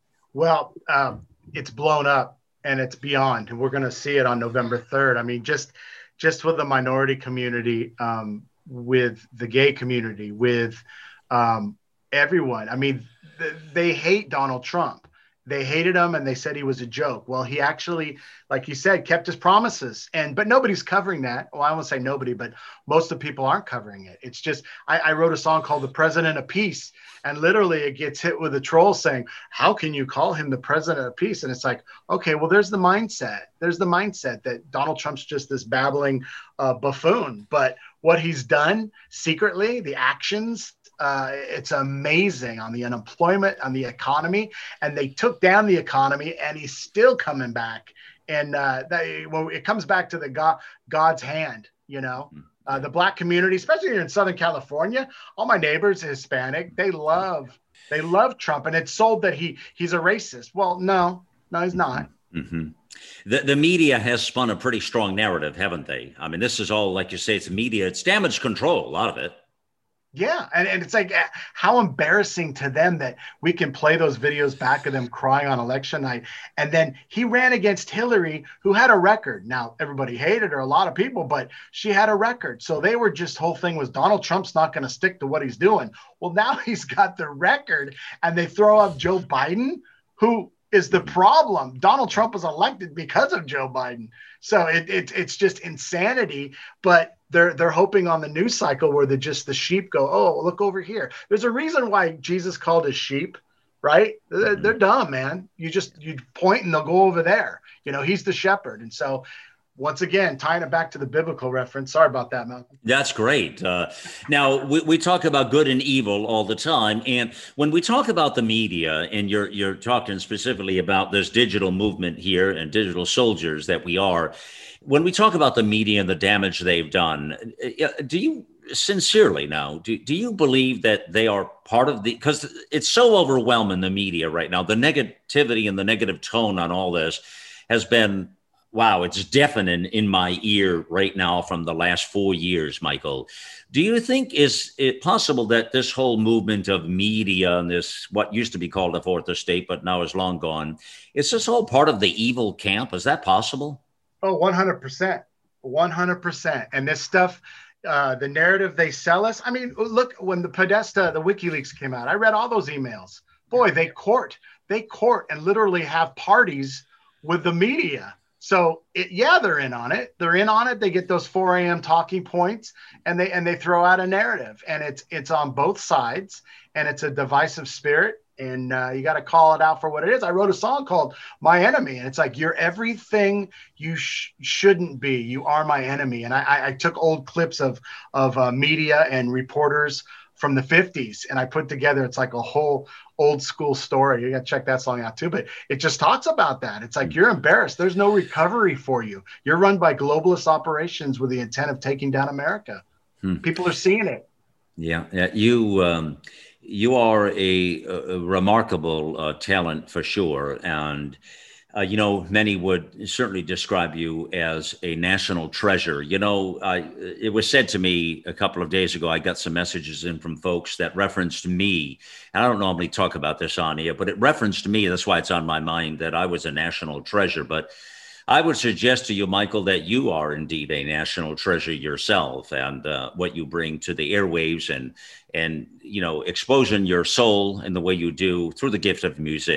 F: Well, um, it's blown up and it's beyond, and we're going to see it on November third. I mean, just just with the minority community, um, with the gay community, with um, everyone. I mean, th- they hate Donald Trump. They hated him and they said he was a joke. Well, he actually, like you said, kept his promises. And but nobody's covering that. Well, I won't say nobody, but most of the people aren't covering it. It's just I, I wrote a song called The President of Peace. And literally it gets hit with a troll saying, how can you call him the president of peace? And it's like, okay, well, there's the mindset. There's the mindset that Donald Trump's just this babbling uh, buffoon. But what he's done secretly, the actions, uh, it's amazing on the unemployment, on the economy. And they took down the economy and he's still coming back. And uh, that, well, it comes back to the God, God's hand, you know. Mm-hmm. Uh, the Black community, especially here in Southern California, all my neighbors are Hispanic. They love, they love Trump, and it's sold that he he's a racist. Well, no, no, he's not.
E: Mm-hmm. The the media has spun a pretty strong narrative, haven't they? I mean, this is all, like you say, it's media. It's damage control, a lot of it.
F: Yeah, and, and it's like how embarrassing to them that we can play those videos back of them crying on election night. And then he ran against Hillary, who had a record. Now, everybody hated her, a lot of people, but she had a record. So they were just, whole thing was Donald Trump's not going to stick to what he's doing. Well, now he's got the record and they throw up Joe Biden, who is the problem. Donald Trump was elected because of Joe Biden. So it, it, it's just insanity. But they're they're hoping on the news cycle where the just the sheep go, oh, look over here. There's a reason why Jesus called his sheep, right? They're, they're dumb, man. You just you point and they'll go over there. You know, he's the shepherd. And so once again, tying it back to the biblical reference. Sorry about that, Malcolm.
E: That's great. Uh, now, we, we talk about good and evil all the time. And when we talk about the media, and you're you're talking specifically about this digital movement here and digital soldiers that we are, when we talk about the media and the damage they've done, do you sincerely now, do, do you believe that they are part of the, because it's so overwhelming, the media right now, the negativity and the negative tone on all this has been, wow, it's deafening in my ear right now from the last four years, Michael. Do you think is it possible that this whole movement of media and this, what used to be called the fourth estate, but now is long gone, is this all part of the evil camp? Is that possible?
F: Oh, one hundred percent. one hundred percent. And this stuff, uh, the narrative they sell us. I mean, look, when the Podesta, the WikiLeaks came out, I read all those emails. Boy, they court, they court and literally have parties with the media. So it, yeah, they're in on it. They're in on it. They get those four a.m. talking points and they and they throw out a narrative, and it's it's on both sides, and it's a divisive spirit. And uh, you got to call it out for what it is. I wrote a song called My Enemy, and it's like, you're everything you sh- shouldn't be. You are my enemy. And I, I, I took old clips of, of uh, media and reporters from the fifties, and I put together, it's like a whole old school story. You got to check that song out too. But it just talks about that. It's like, you're embarrassed. There's no recovery for you. You're run by globalist operations with the intent of taking down America. Hmm. People are seeing it.
E: Yeah. yeah you, um, You are a, a remarkable uh, talent for sure. And, uh, you know, many would certainly describe you as a national treasure. You know, I, it was said to me a couple of days ago, I got some messages in from folks that referenced me. And I don't normally talk about this on here, but it referenced me. That's why it's on my mind that I was a national treasure. But I would suggest to you, Michael, that you are indeed a national treasure yourself, and uh, what you bring to the airwaves and, and, you know, exposing your soul in the way you do through the gift of music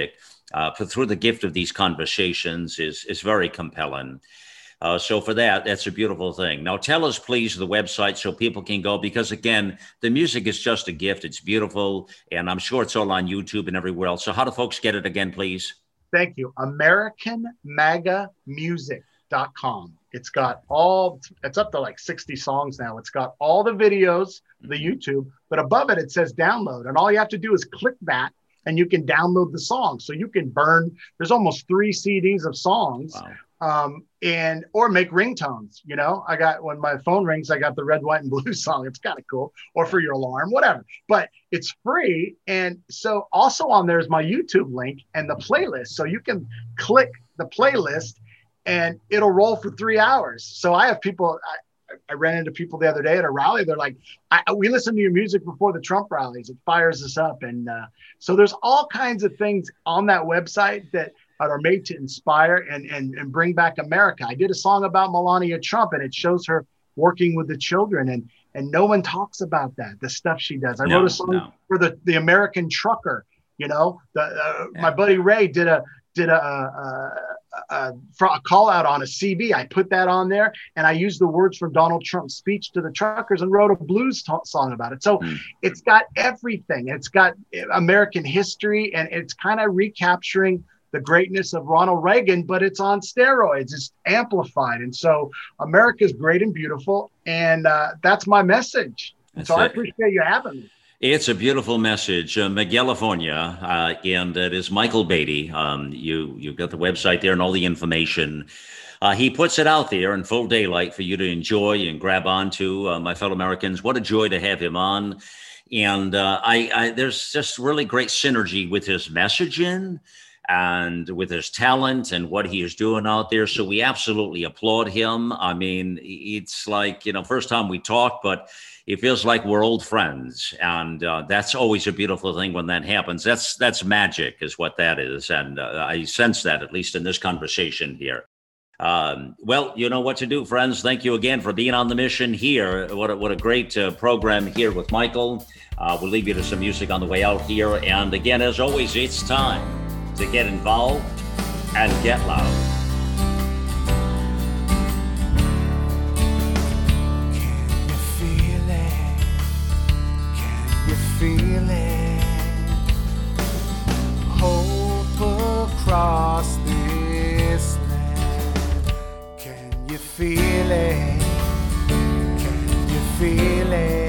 E: uh, through the gift of these conversations is is very compelling. Uh, so for that, that's a beautiful thing. Now, tell us, please, the website so people can go, because, again, the music is just a gift. It's beautiful, and I'm sure it's all on YouTube and everywhere else. So how do folks get it again, please?
F: Thank you. American Maga Music dot com. It's got all, it's up to like sixty songs now. It's got all the videos, the YouTube, but above it, it says download. And all you have to do is click that, and you can download the song. So you can burn, there's almost three C Ds of songs.
E: Wow.
F: Um, and, or make ringtones, you know, I got, when my phone rings, I got the red, white, and blue song. It's kind of cool. Or for your alarm, whatever, but it's free. And so also on there is my YouTube link and the playlist. So you can click the playlist and it'll roll for three hours. So I have people, I, I ran into people the other day at a rally. They're like, I, we listen to your music before the Trump rallies. It fires us up. And uh, so there's all kinds of things on that website that are made to inspire and, and, and bring back America. I did a song about Melania Trump, and it shows her working with the children, and and no one talks about that, the stuff she does. I
E: no,
F: wrote a song
E: no.
F: for the, the American trucker, you know, the, uh,
E: yeah.
F: my buddy Ray did a did a, a, a, a call out on a C D. I put that on there, and I used the words from Donald Trump's speech to the truckers and wrote a blues t- song about it. So mm. it's got everything. It's got American history, and it's kind of recapturing the greatness of Ronald Reagan, but it's on steroids. It's amplified. And so America's great and beautiful. And uh, that's my message. And so it. I appreciate you having me.
E: It's a beautiful message. Uh, California, uh, and it is Michael Beatty. Um, you, you've got the website there and all the information. Uh, he puts it out there in full daylight for you to enjoy and grab onto, uh, my fellow Americans. What a joy to have him on. And uh, I, I there's just really great synergy with his messaging and with his talent and what he is doing out there. So we absolutely applaud him. I mean, it's like, you know, first time we talk, but it feels like we're old friends. And uh, that's always a beautiful thing when that happens. That's that's magic is what that is. And uh, I sense that, at least in this conversation here. Um, well, you know what to do, friends. Thank you again for being on the mission here. What a, what a great uh, program here with Michael. Uh, we'll leave you to some music on the way out here. And again, as always, it's time to get involved and get loud.
C: Can you feel it? Can you feel it? Hope across this land. Can you feel it? Can you feel it?